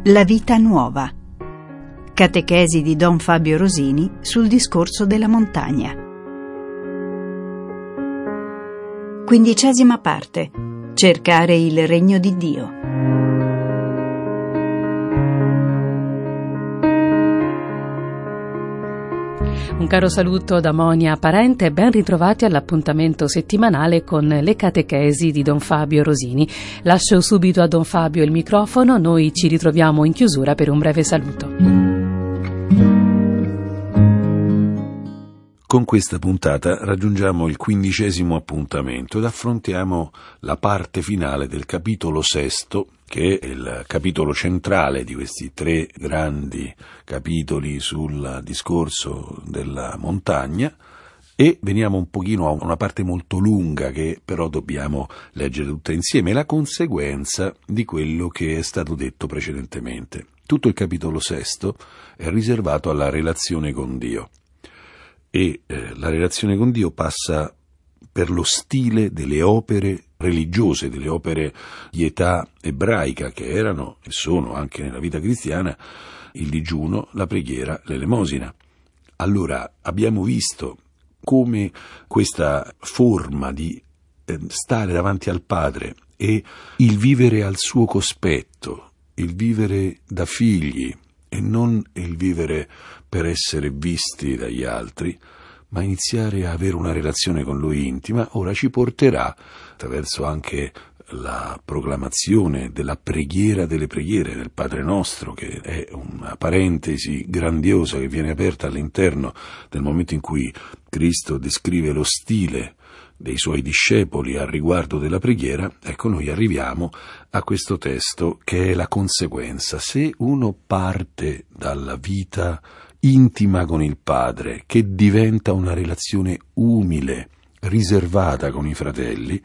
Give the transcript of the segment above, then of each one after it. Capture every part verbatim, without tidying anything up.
La vita nuova. Catechesi di Don Fabio Rosini sul discorso della montagna. Quindicesima parte. Cercare il regno di Dio. Un caro saluto da Monia Parente e ben ritrovati all'appuntamento settimanale con le catechesi di Don Fabio Rosini. Lascio subito a Don Fabio il microfono, noi ci ritroviamo in chiusura per un breve saluto. Con questa puntata raggiungiamo il quindicesimo appuntamento ed affrontiamo la parte finale del capitolo sesto, che è il capitolo centrale di questi tre grandi capitoli sul discorso della montagna, e veniamo un pochino a una parte molto lunga che però dobbiamo leggere tutta insieme, la conseguenza di quello che è stato detto precedentemente. Tutto il capitolo sesto è riservato alla relazione con Dio. E eh, la relazione con Dio passa per lo stile delle opere religiose, delle opere di età ebraica, che erano e sono anche nella vita cristiana il digiuno, la preghiera, l'elemosina. Allora abbiamo visto come questa forma di eh, stare davanti al Padre e il vivere al suo cospetto, il vivere da figli e non il vivere per essere visti dagli altri, ma iniziare a avere una relazione con Lui intima, ora ci porterà, attraverso anche la proclamazione della preghiera delle preghiere del Padre Nostro, che è una parentesi grandiosa che viene aperta all'interno del momento in cui Cristo descrive lo stile dei Suoi discepoli al riguardo della preghiera. Ecco, noi arriviamo a questo testo che è la conseguenza. Se uno parte dalla vita intima con il Padre, che diventa una relazione umile, riservata con i fratelli,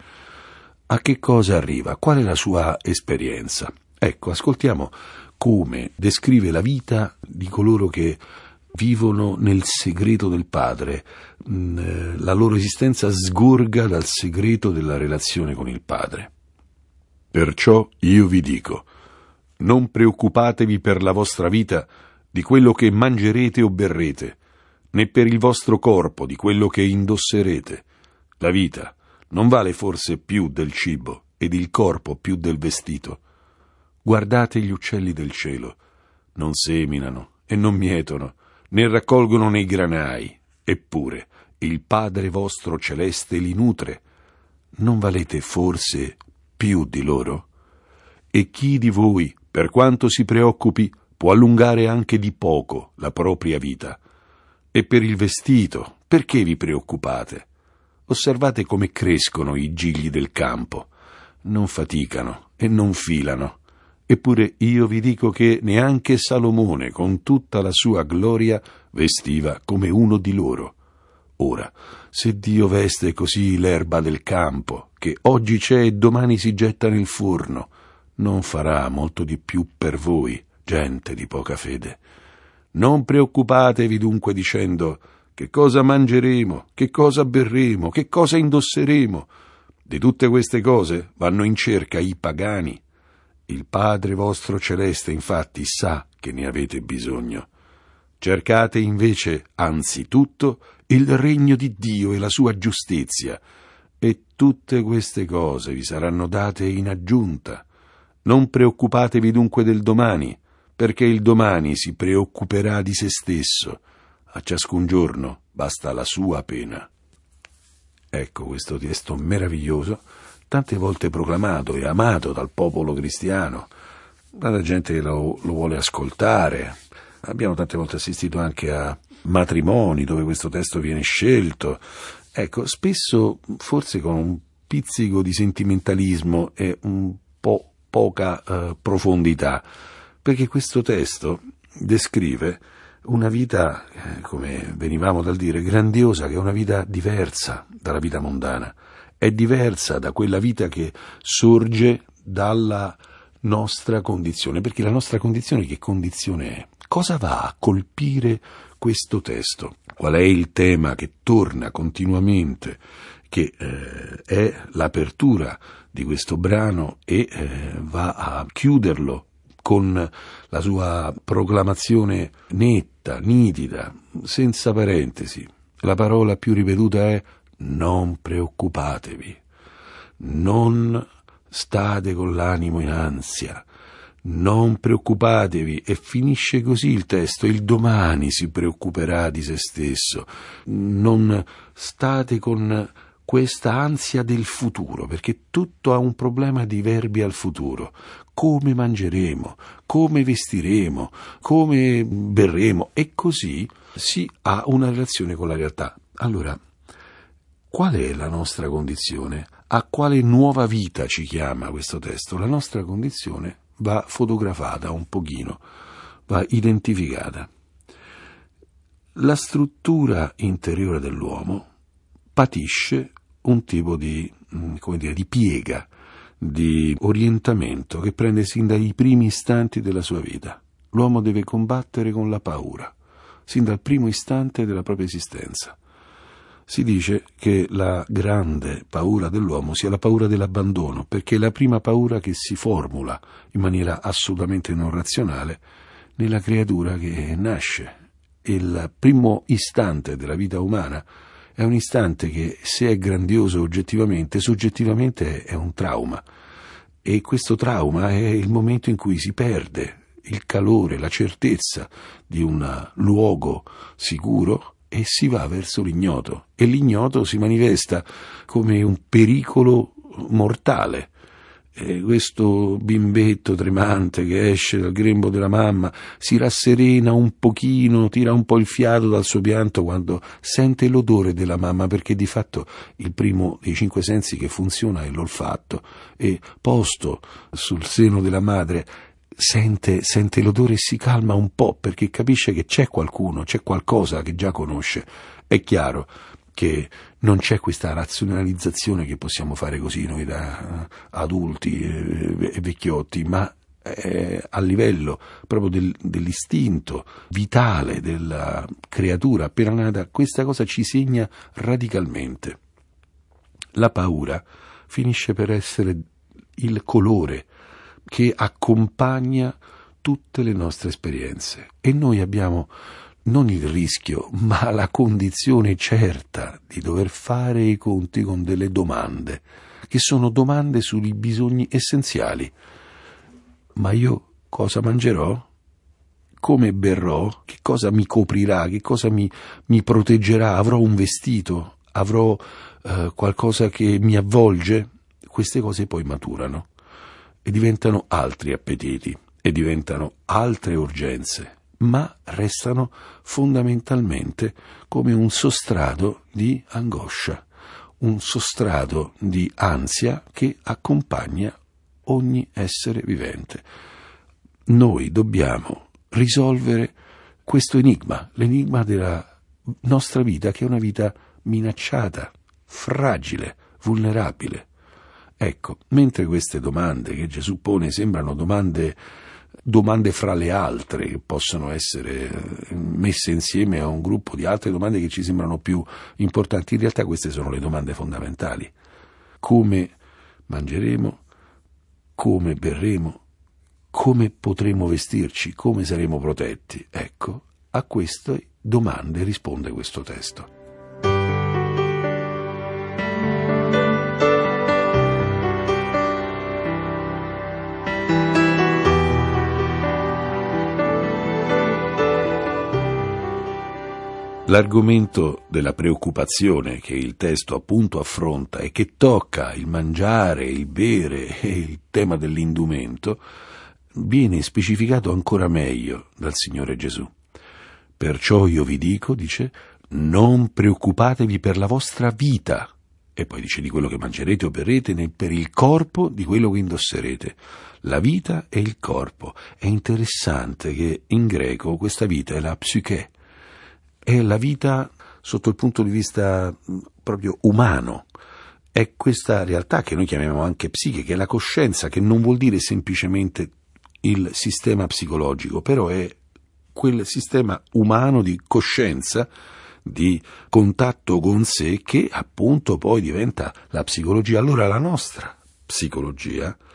a che cosa arriva? Qual è la sua esperienza? Ecco, ascoltiamo come descrive la vita di coloro che vivono nel segreto del Padre. La loro esistenza sgorga dal segreto della relazione con il Padre. Perciò io vi dico, non preoccupatevi per la vostra vita di quello che mangerete o berrete, né per il vostro corpo di quello che indosserete. La vita non vale forse più del cibo ed il corpo più del vestito? Guardate gli uccelli del cielo, non seminano e non mietono, né raccolgono nei granai, eppure il Padre vostro celeste li nutre. Non valete forse più di loro? E chi di voi, per quanto si preoccupi, può allungare anche di poco la propria vita? E per il vestito, perché vi preoccupate? Osservate come crescono i gigli del campo. Non faticano e non filano. Eppure io vi dico che neanche Salomone, con tutta la sua gloria, vestiva come uno di loro. Ora, se Dio veste così l'erba del campo, che oggi c'è e domani si getta nel forno, non farà molto di più per voi, gente di poca fede. Non preoccupatevi dunque dicendo: che cosa mangeremo, che cosa berremo, che cosa indosseremo? Di tutte queste cose vanno in cerca i pagani. Il Padre vostro celeste infatti sa che ne avete bisogno. Cercate invece anzitutto il regno di Dio e la sua giustizia, e tutte queste cose vi saranno date in aggiunta. Non preoccupatevi dunque del domani, perché il domani si preoccuperà di se stesso. A ciascun giorno basta la sua pena. Ecco questo testo meraviglioso, tante volte proclamato e amato dal popolo cristiano. Tanta gente lo, lo vuole ascoltare. Abbiamo tante volte assistito anche a matrimoni dove questo testo viene scelto. Ecco, spesso forse con un pizzico di sentimentalismo e un po' poca eh, profondità, perché questo testo descrive una vita, eh, come venivamo dal dire, grandiosa, che è una vita diversa dalla vita mondana, è diversa da quella vita che sorge dalla nostra condizione, perché la nostra condizione che condizione è? Cosa va a colpire questo testo? Qual è il tema che torna continuamente, che eh, è l'apertura di questo brano e eh, va a chiuderlo con la sua proclamazione netta, nitida, senza parentesi. La parola più ripetuta è non preoccupatevi, non state con l'animo in ansia, non preoccupatevi, e finisce così il testo: il domani si preoccuperà di se stesso. Non state con questa ansia del futuro, perché tutto ha un problema di verbi al futuro. Come mangeremo, come vestiremo, come berremo, e così si ha una relazione con la realtà. Allora, qual è la nostra condizione? A quale nuova vita ci chiama questo testo? La nostra condizione va fotografata un pochino, va identificata. La struttura interiore dell'uomo patisce un tipo di, come dire, di piega, di orientamento che prende sin dai primi istanti della sua vita. L'uomo deve combattere con la paura, sin dal primo istante della propria esistenza. Si dice che la grande paura dell'uomo sia la paura dell'abbandono, perché è la prima paura che si formula in maniera assolutamente non razionale nella creatura che nasce. Il primo istante della vita umana è un istante che, se è grandioso oggettivamente, soggettivamente è un trauma. E questo trauma è il momento in cui si perde il calore, la certezza di un luogo sicuro, e si va verso l'ignoto, e l'ignoto si manifesta come un pericolo mortale. E questo bimbetto tremante che esce dal grembo della mamma si rasserena un pochino, tira un po' il fiato dal suo pianto quando sente l'odore della mamma, perché di fatto il primo dei cinque sensi che funziona è l'olfatto, e posto sul seno della madre Sente, sente l'odore e si calma un po', perché capisce che c'è qualcuno, c'è qualcosa che già conosce. È chiaro che non c'è questa razionalizzazione che possiamo fare così noi da adulti e, e vecchiotti, ma è a livello proprio del, dell'istinto vitale della creatura appena nata. Questa cosa ci segna radicalmente. La paura finisce per essere il colore che accompagna tutte le nostre esperienze, e noi abbiamo non il rischio, ma la condizione certa di dover fare i conti con delle domande, che sono domande sui bisogni essenziali. Ma io cosa mangerò? Come berrò? Che cosa mi coprirà? Che cosa mi, mi proteggerà? Avrò un vestito? Avrò eh, qualcosa che mi avvolge? Queste cose poi maturano e diventano altri appetiti, e diventano altre urgenze, ma restano fondamentalmente come un sostrato di angoscia, un sostrato di ansia che accompagna ogni essere vivente. Noi dobbiamo risolvere questo enigma, l'enigma della nostra vita, che è una vita minacciata, fragile, vulnerabile. Ecco, mentre queste domande che Gesù pone sembrano domande, domande fra le altre, che possono essere messe insieme a un gruppo di altre domande che ci sembrano più importanti, in realtà queste sono le domande fondamentali. Come mangeremo? Come berremo? Come potremo vestirci? Come saremo protetti? Ecco, a queste domande risponde questo testo. L'argomento della preoccupazione che il testo appunto affronta e che tocca il mangiare, il bere e il tema dell'indumento viene specificato ancora meglio dal Signore Gesù. Perciò io vi dico, dice, non preoccupatevi per la vostra vita, e poi dice di quello che mangerete o berrete, né per il corpo di quello che indosserete. La vita e il corpo. È interessante che in greco questa vita è la psyche, è la vita sotto il punto di vista proprio umano. È questa realtà che noi chiamiamo anche psiche, che è la coscienza, che non vuol dire semplicemente il sistema psicologico, però è quel sistema umano di coscienza, di contatto con sé, che appunto poi diventa la psicologia. Allora la nostra psicologia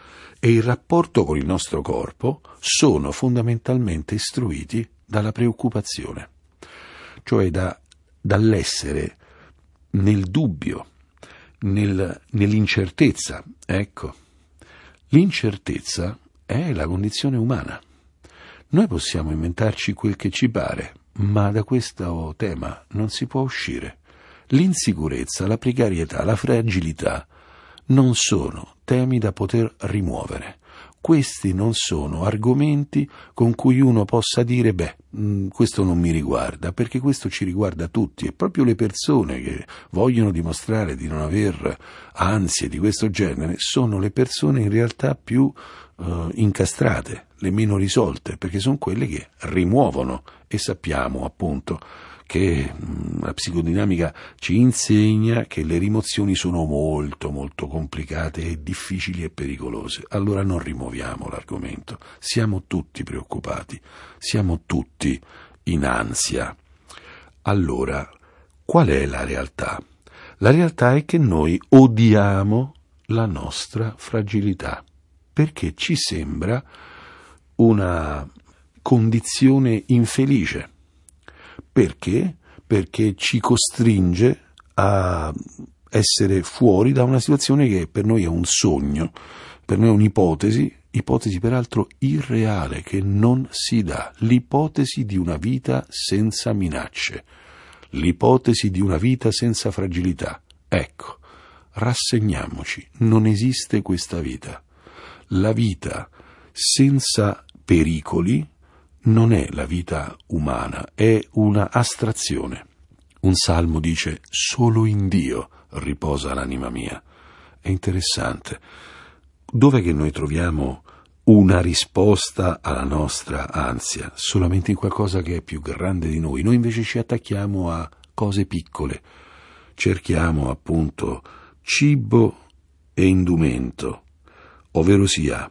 e il rapporto con il nostro corpo sono fondamentalmente istruiti dalla preoccupazione, cioè da, dall'essere nel dubbio, nel, nell'incertezza. Ecco, l'incertezza è la condizione umana. Noi possiamo inventarci quel che ci pare, ma da questo tema non si può uscire. L'insicurezza, la precarietà, la fragilità non sono temi da poter rimuovere. Questi non sono argomenti con cui uno possa dire beh, mh, questo non mi riguarda, perché questo ci riguarda tutti. E proprio le persone che vogliono dimostrare di non aver ansie di questo genere sono le persone in realtà più uh, incastrate, le meno risolte, perché sono quelle che rimuovono. E sappiamo appunto che mh, la psicodinamica ci insegna che le rimozioni sono molto molto complicate e difficili e pericolose. Allora non rimuoviamo l'argomento, siamo tutti preoccupati, siamo tutti in ansia. Allora, qual è la realtà? La realtà è che noi odiamo la nostra fragilità, perché ci sembra una condizione infelice. Perché? Perché ci costringe a essere fuori da una situazione che per noi è un sogno, per noi è un'ipotesi, ipotesi peraltro irreale, che non si dà, l'ipotesi di una vita senza minacce, l'ipotesi di una vita senza fragilità. Ecco, rassegniamoci, non esiste questa vita. La vita senza pericoli non è la vita umana, è una astrazione. Un salmo dice: solo in Dio riposa l'anima mia. È interessante. Dov'è che noi troviamo una risposta alla nostra ansia? Solamente in qualcosa che è più grande di noi. Noi invece ci attacchiamo a cose piccole. Cerchiamo appunto cibo e indumento, ovvero sia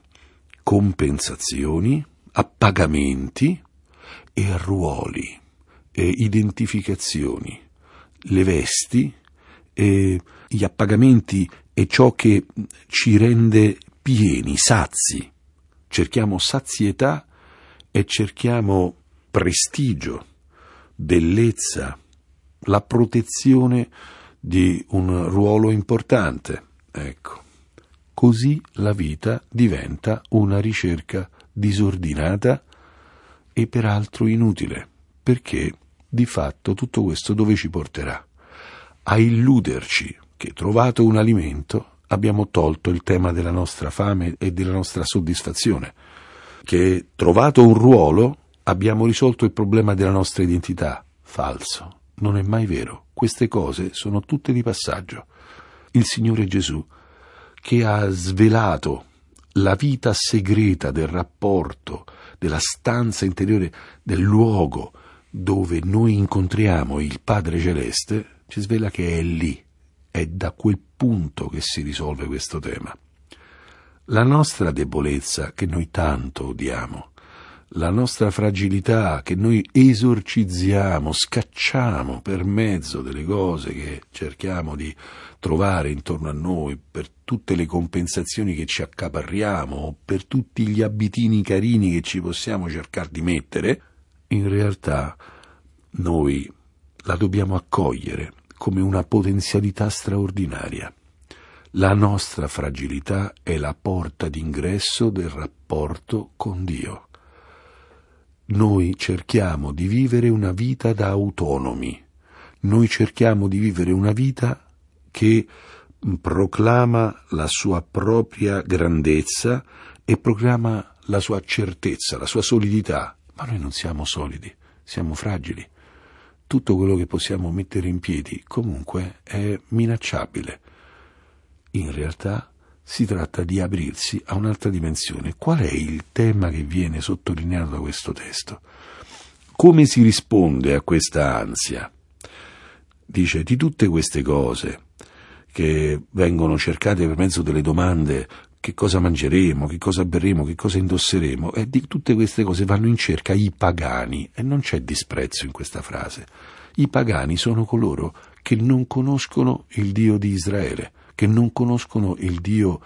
compensazioni, appagamenti e ruoli e identificazioni, le vesti e gli appagamenti e ciò che ci rende pieni, sazi. Cerchiamo sazietà e cerchiamo prestigio, bellezza, la protezione di un ruolo importante. Ecco, così la vita diventa una ricerca disordinata e peraltro inutile, perché di fatto tutto questo dove ci porterà? A illuderci che, trovato un alimento, abbiamo tolto il tema della nostra fame e della nostra soddisfazione, che trovato un ruolo abbiamo risolto il problema della nostra identità. Falso, non è mai vero. Queste cose sono tutte di passaggio. Il Signore Gesù, che ha svelato la vita segreta del rapporto, della stanza interiore, del luogo dove noi incontriamo il Padre Celeste, ci svela che è lì, è da quel punto che si risolve questo tema. La nostra debolezza che noi tanto odiamo, la nostra fragilità che noi esorcizziamo, scacciamo per mezzo delle cose che cerchiamo di trovare intorno a noi, per tutte le compensazioni che ci accaparriamo, per tutti gli abitini carini che ci possiamo cercare di mettere, in realtà noi la dobbiamo accogliere come una potenzialità straordinaria. La nostra fragilità è la porta d'ingresso del rapporto con Dio. Noi cerchiamo di vivere una vita da autonomi, noi cerchiamo di vivere una vita che proclama la sua propria grandezza e proclama la sua certezza, la sua solidità, ma noi non siamo solidi, siamo fragili. Tutto quello che possiamo mettere in piedi comunque è minacciabile. In realtà si tratta di aprirsi a un'altra dimensione. Qual è il tema che viene sottolineato da questo testo? Come si risponde a questa ansia? Dice, di tutte queste cose che vengono cercate per mezzo delle domande: che cosa mangeremo, che cosa berremo, che cosa indosseremo, e di tutte queste cose vanno in cerca i pagani, e non c'è disprezzo in questa frase. I pagani sono coloro che non conoscono il Dio di Israele, che non conoscono il Dio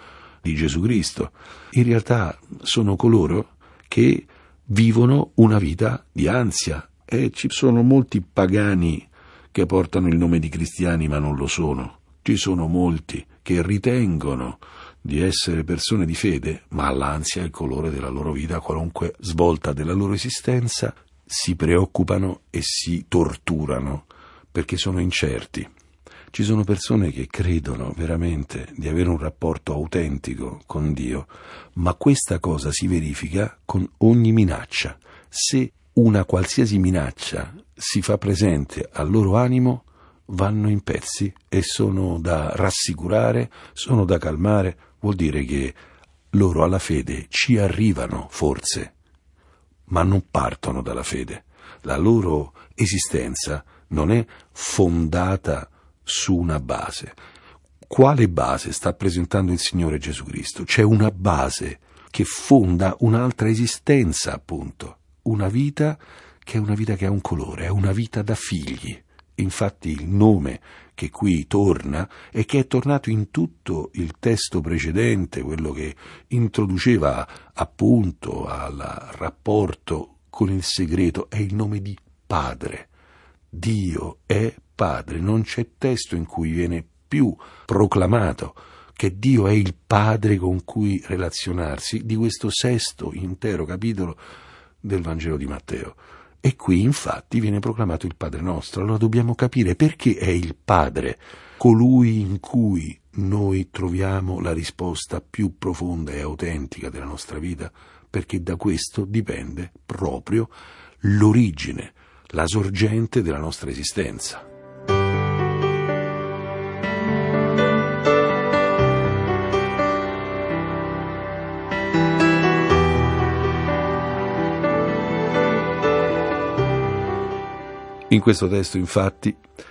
di Gesù Cristo. In realtà sono coloro che vivono una vita di ansia, e ci sono molti pagani che portano il nome di cristiani ma non lo sono. Ci sono molti che ritengono di essere persone di fede, ma l'ansia è il colore della loro vita. A qualunque svolta della loro esistenza si preoccupano e si torturano perché sono incerti. Ci sono persone che credono veramente di avere un rapporto autentico con Dio, ma questa cosa si verifica con ogni minaccia. Se una qualsiasi minaccia si fa presente al loro animo, vanno in pezzi e sono da rassicurare, sono da calmare. Vuol dire che loro alla fede ci arrivano, forse, ma non partono dalla fede. La loro esistenza non è fondata su una base. Quale base sta presentando il Signore Gesù Cristo? C'è una base che fonda un'altra esistenza, appunto, una vita che è una vita che ha un colore, è una vita da figli. Infatti il nome che qui torna e che è tornato in tutto il testo precedente, quello che introduceva appunto al rapporto con il segreto, è il nome di Padre. Dio è Padre, non c'è testo in cui viene più proclamato che Dio è il Padre con cui relazionarsi di questo sesto intero capitolo del Vangelo di Matteo. E qui infatti viene proclamato il Padre nostro. Allora dobbiamo capire perché è il Padre colui in cui noi troviamo la risposta più profonda e autentica della nostra vita, perché da questo dipende proprio l'origine, la sorgente della nostra esistenza. In questo testo, infatti,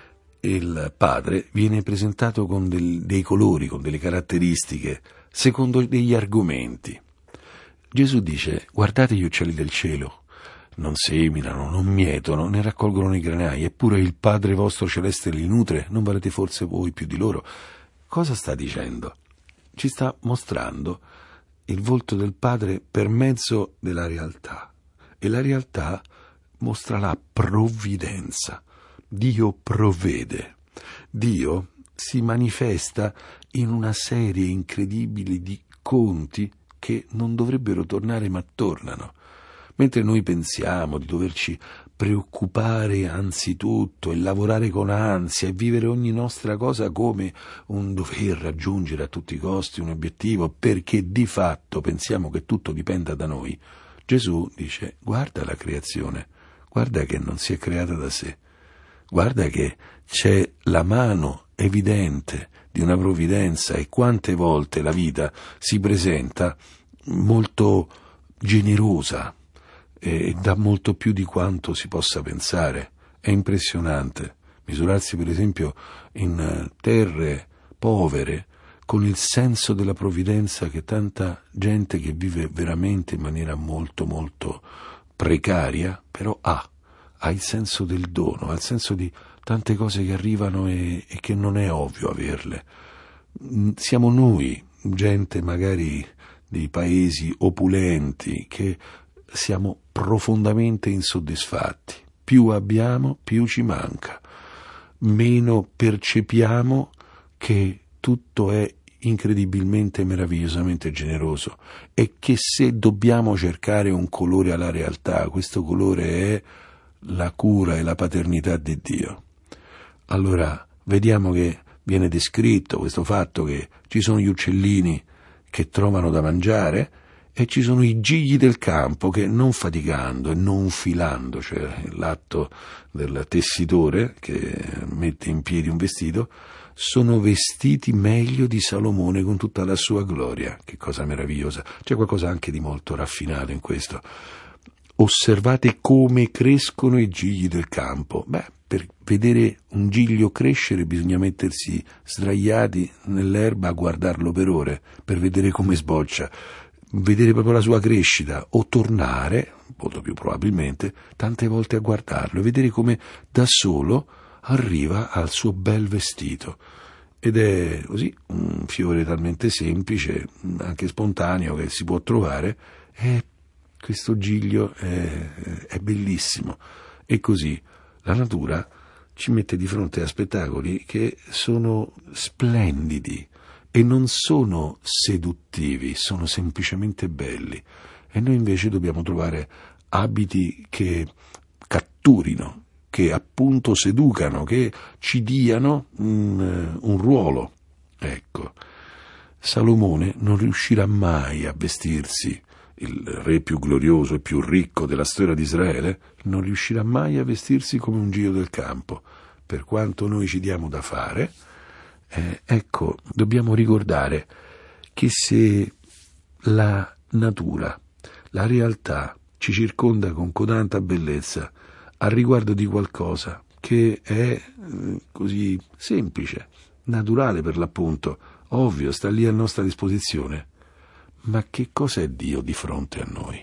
il Padre viene presentato con del, dei colori, con delle caratteristiche, secondo degli argomenti. Gesù dice: guardate gli uccelli del cielo, non seminano, non mietono, né raccolgono nei granai, eppure il Padre vostro celeste li nutre, non valete forse voi più di loro? Cosa sta dicendo? Ci sta mostrando il volto del Padre per mezzo della realtà, e la realtà mostra la provvidenza. Dio provvede. Dio si manifesta in una serie incredibile di conti che non dovrebbero tornare ma tornano. Mentre noi pensiamo di doverci preoccupare anzitutto e lavorare con ansia e vivere ogni nostra cosa come un dover raggiungere a tutti i costi un obiettivo, perché di fatto pensiamo che tutto dipenda da noi, Gesù dice: guarda la creazione, guarda che non si è creata da sé, guarda che c'è la mano evidente di una provvidenza, e quante volte la vita si presenta molto generosa e dà molto più di quanto si possa pensare. È impressionante misurarsi per esempio in terre povere con il senso della provvidenza che tanta gente che vive veramente in maniera molto molto precaria però ha, ha il senso del dono, ha il senso di tante cose che arrivano e, e che non è ovvio averle. Siamo noi, gente magari dei paesi opulenti, che siamo profondamente insoddisfatti. Più abbiamo, più ci manca. Meno percepiamo che tutto è incredibilmente, meravigliosamente generoso, e che se dobbiamo cercare un colore alla realtà, questo colore è la cura e la paternità di Dio. Allora vediamo che viene descritto questo fatto che ci sono gli uccellini che trovano da mangiare e ci sono i gigli del campo che, non faticando e non filando, cioè l'atto del tessitore che mette in piedi un vestito, sono vestiti meglio di Salomone con tutta la sua gloria. Che cosa meravigliosa! C'è qualcosa anche di molto raffinato in questo. Osservate come crescono i gigli del campo. Beh, per vedere un giglio crescere bisogna mettersi sdraiati nell'erba a guardarlo per ore, per vedere come sboccia, vedere proprio la sua crescita, o tornare, molto più probabilmente, tante volte a guardarlo e vedere come da solo arriva al suo bel vestito. ed è così un fiore talmente semplice, anche spontaneo, che si può trovare, e questo giglio è, è bellissimo. E così la natura ci mette di fronte a spettacoli che sono splendidi e non sono seduttivi, sono semplicemente belli, e noi invece dobbiamo trovare abiti che catturino, che appunto seducano, che ci diano un, un ruolo. Ecco, Salomone non riuscirà mai a vestirsi, il re più glorioso e più ricco della storia di Israele, non riuscirà mai a vestirsi come un gio del campo. Per quanto noi ci diamo da fare, eh, ecco, dobbiamo ricordare che se la natura, la realtà ci circonda con cotanta bellezza a riguardo di qualcosa che è eh, così semplice, naturale per l'appunto, ovvio, sta lì a nostra disposizione, ma che cosa è Dio di fronte a noi?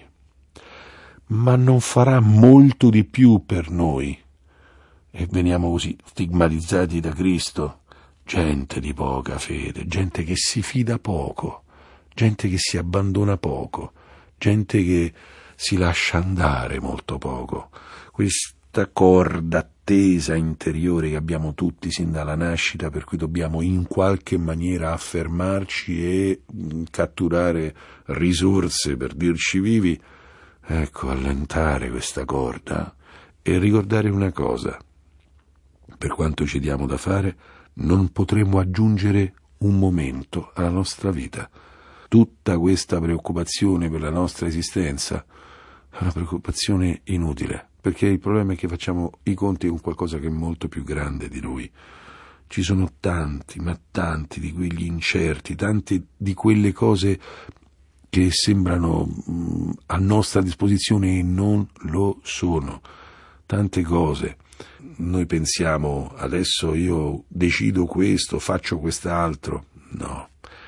Ma non farà molto di più per noi? E veniamo così stigmatizzati da Cristo, gente di poca fede, gente che si fida poco, gente che si abbandona poco, gente che si lascia andare molto poco. Questa corda attesa interiore che abbiamo tutti sin dalla nascita, per cui dobbiamo in qualche maniera affermarci e catturare risorse per dirci vivi, ecco, allentare questa corda e ricordare una cosa: per quanto ci diamo da fare, non potremo aggiungere un momento alla nostra vita. Tutta questa preoccupazione per la nostra esistenza è una preoccupazione inutile, perché il problema è che facciamo i conti con qualcosa che è molto più grande di noi. Ci sono tanti, ma tanti di quegli incerti, tante di quelle cose che sembrano mh, a nostra disposizione e non lo sono. Tante cose. Noi pensiamo, adesso io decido questo, faccio quest'altro. No.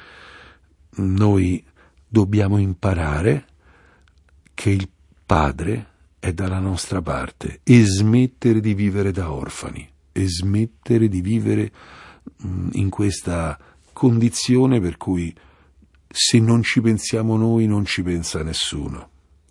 Noi dobbiamo imparare che il Padre è dalla nostra parte e smettere di vivere da orfani e smettere di vivere mh, in questa condizione per cui se non ci pensiamo noi non ci pensa nessuno.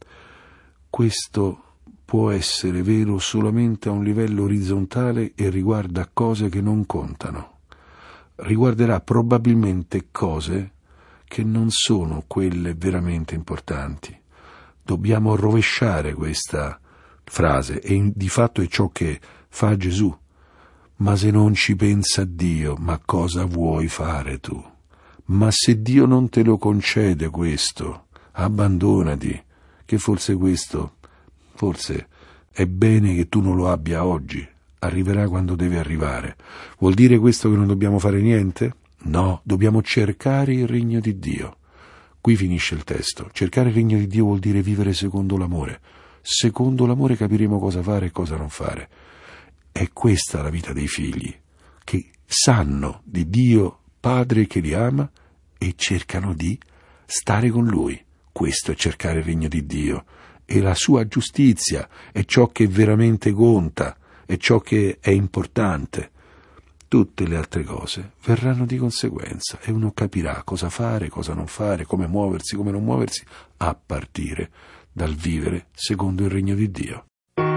Questo può essere vero solamente a un livello orizzontale e riguarda cose che non contano. Riguarderà probabilmente cose che non sono quelle veramente importanti. Dobbiamo rovesciare questa frase, e di fatto è ciò che fa Gesù. Ma se non ci pensa Dio, ma cosa vuoi fare tu? Ma se Dio non te lo concede questo, abbandonati, che forse questo, forse è bene che tu non lo abbia oggi, arriverà quando deve arrivare. Vuol dire questo che non dobbiamo fare niente? No, dobbiamo cercare il regno di Dio. Qui finisce il testo. Cercare il regno di Dio vuol dire vivere secondo l'amore. Secondo l'amore capiremo cosa fare e cosa non fare. È questa la vita dei figli, che sanno di Dio Padre che li ama e cercano di stare con Lui. Questo è cercare il regno di Dio. E la sua giustizia è ciò che veramente conta, è ciò che è importante. Tutte le altre cose verranno di conseguenza e uno capirà cosa fare, cosa non fare, come muoversi, come non muoversi, a partire dal vivere secondo il regno di Dio.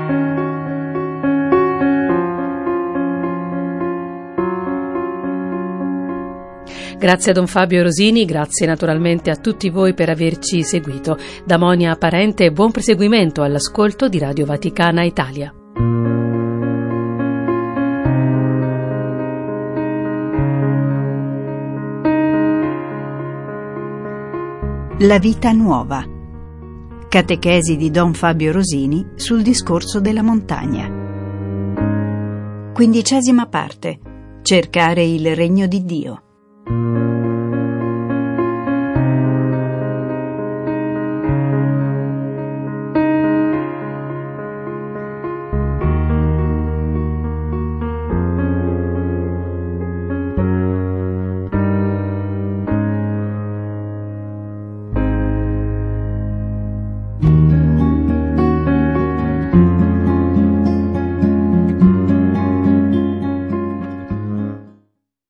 Grazie a Don Fabio Rosini, grazie naturalmente a tutti voi per averci seguito. Da Monia Parente, buon proseguimento all'ascolto di Radio Vaticana Italia. La vita nuova. Catechesi di Don Fabio Rosini sul discorso della montagna. Quindicesima parte. Cercare il regno di Dio.